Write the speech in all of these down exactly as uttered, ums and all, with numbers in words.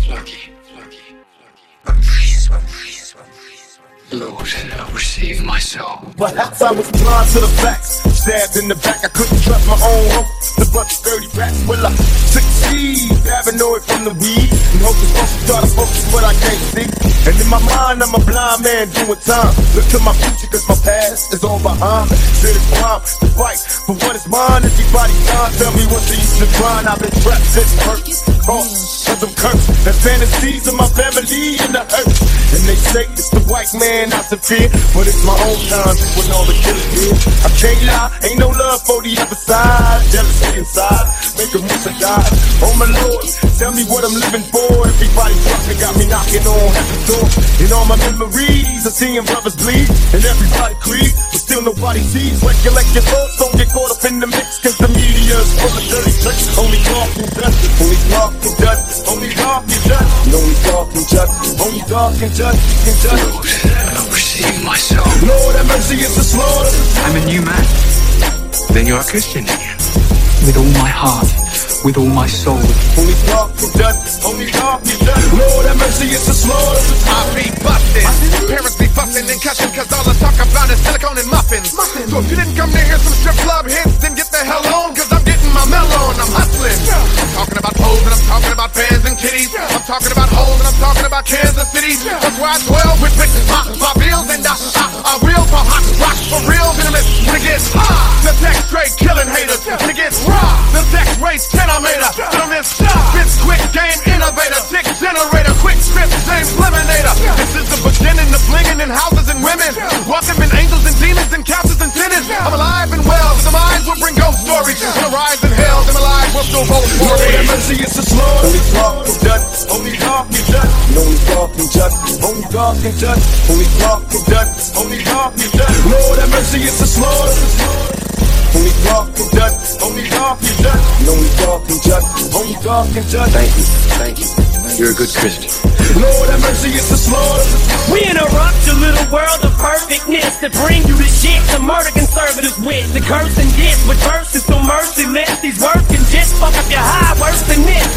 Floki, Floki, Floki. Lord, receive my soul. Perhaps I was blind to the facts. Stabbed in the back, I couldn't trust my own hope. The bunch of dirty rats, will I succeed? Paranoid from the weed, and hope is supposed to try to focus what I can't see. And in my mind, I'm a blind man doing time. Look to my future, cause my past is all behind me. Feel the crime to fight for what is mine. Everybody can't tell me what they used to grind. I've been trapped since birth, caught cause I'm cursed. The fantasies of my family in the hurt. And they say it's the white man out to fear, but it's my own time when all the killers here. I can't lie, ain't no love for the other side. Jealousy inside, make a move to die. Oh my Lord, tell me what I'm living for. Everybody fucking got me knocking on at the door. In all my memories, I'm seeing brothers bleed, and everybody creed, but still nobody sees. Recollect your thoughts, don't get caught up in the mix, cause the media's full of dirty tricks. Only God can judge, only God can judge, only God can judge, only God can judge, only God can judge, can judge. Lord, receive my soul. Lord have mercy, it's a slaughter. I'm a new man. Then you're a Christian again. With all my heart, with all my soul. Only God can judge, only God can judge. Lord have mercy, it's a slaughter. I be bustin', parents be bustin' and cussin', cause all I talk about is silicone and muffins. So if you didn't come to hear some strip club hits, then get the hell on, cause I'm getting my melon, I'm hustlin'. I'm talking about hoes and I'm talking about fans and kitties. I'm talking about hoes and I'm talking about Kansas City. That's why I dwell with bitches, my, my bills, and I, I, I will for hot rock for real, venomous when it gets hot. The text straight killing haters when it gets raw. The text race genometer, on this shot. Bitch quick game innovator, tick generator, quick script, James Eliminator. This is the beginning of blinging in houses and women. Welcome in angels and demons and couches and tenants. I'm alive and well, the eyes will bring ghost stories. And the rise in hell, them alive will still both for Lord have mercy, it's a slaughter. Only God can judge, only God can judge, only God can judge, only God can judge, only God can judge, only God can judge. Lord have mercy, it's a slaughter. Only God can judge, only God can judge, only God can judge, only God can judge. Thank you, thank you. You're a good Christian. Lord have mercy, it's a slaughter. We interrupt your little world of perfectness to bring you the shit to murder conservatives with the curse and gifts with verses so merciless. These words can just fuck up your high worse than this.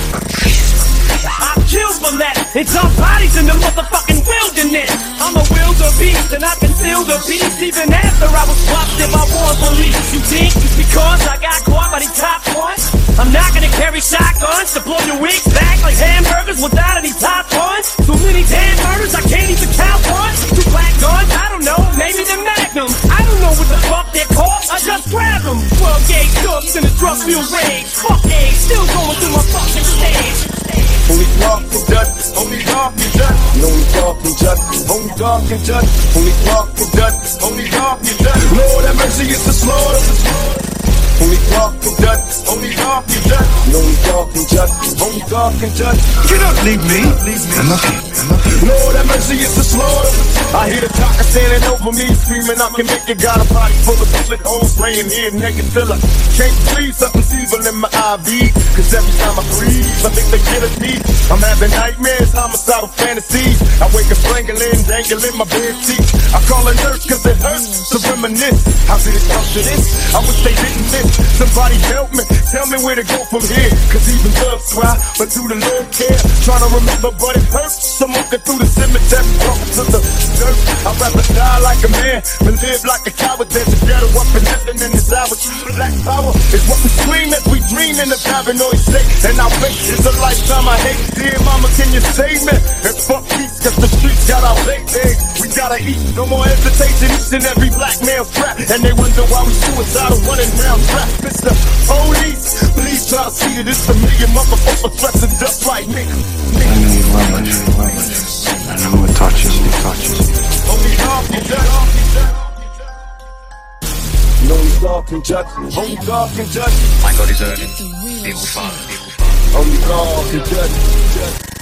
I've killed for less and dump bodies in the motherfucking wilderness. I'm a wildebeest and I conceal the beast even after I was fucked if I want police. You think it's because I got caught by the top ones? I'm not gonna carry shotguns to blow your wigs back like hamburgers without any top ones. So many damn murders I can't even count one. Two black guns, I don't know, maybe they're magnums. I don't know what the fuck they're called, I just grab them. twelve gauge dubs in a drug-fueled rage. Fuck age, still going through my fucking stage. Only God can judge, only God can judge, only God can judge, only God can judge, only God can judge, only God can judge. Lord have mercy, it's a slaughter. Only God can judge, only God can judge, only God can judge, only God can judge. You don't need me. I'm okay. I'm okay. Lord have mercy, it's a slaughter. I hear the talker standing over me, screaming I can make it. Got a body full of bullet holes, laying here naked till I can't breathe. Something's evil in my I V, cause every time I breathe, I think they get a beat. I'm having nightmares, homicidal fantasies. I wake up strangling, dangling my bed sheets. I call a nurse cause it hurts to reminisce. How did it come to this? I wish they didn't miss. Somebody help me, tell me where to go from here. Cause even thugs try, but do the Lord care? Trying to remember, but it hurts. I'm walking through the cemetery, walking to the dirt. I'd rather die like a man than live like a coward. There's a ghetto up in heaven in this hour. Black power is what we scream as we dream in the paranoid state. And our fate is a lifetime I hate. Dear mama, can you save me? And fuck peace, cause the streets got our late days. We gotta eat, no more hesitation. Each and every black man's trapped. And they wonder why we suicidal, running down trapped. Mister Police, please try to see that it's a million motherfuckers dressing just like me. I know you well, I know you well. I know what touches you, touches you. Only God can judge. Only God can judge. Only God can judge. My God is early. He will follow. He will follow. Only God can judge.